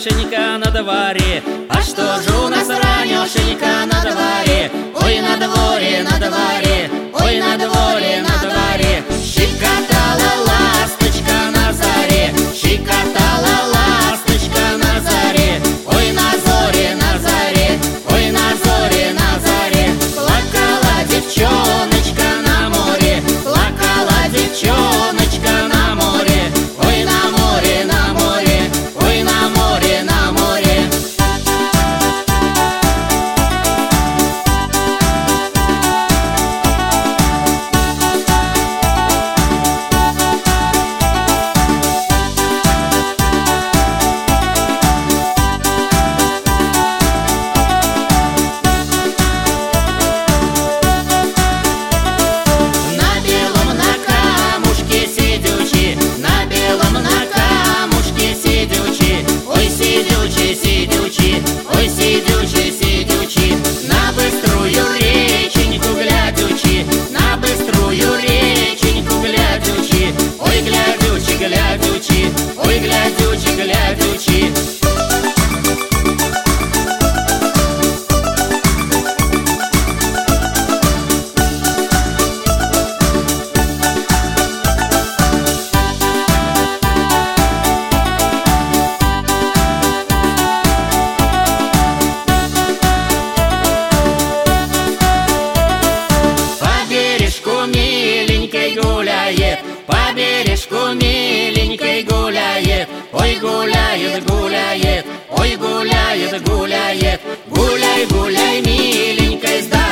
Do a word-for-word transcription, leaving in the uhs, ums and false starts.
ранешенько на дворе. А что же у нас ранешенько на дворе? Ой, на дворе, на дворе, ой, на дворе, на дворе. Щекотала ласточка на заре, щекотала ласточка на заре. Ой, на зоре, на заре, ой, на зоре, на заре. Плакала девчоночка на море, плакала девчоночка на море. Ой, на море, на море, ой, на море, на море. Ой, сидючи, сидючи, на быструю реченьку глядючи, на быструю реченьку глядючи. Ой, глядючи, глядючи, ой, глядючи, глядючи. По бережку миленькой гуляет, ой, гуляет, гуляет, ой, гуляет, гуляет. Гуляй, гуляй, миленькой,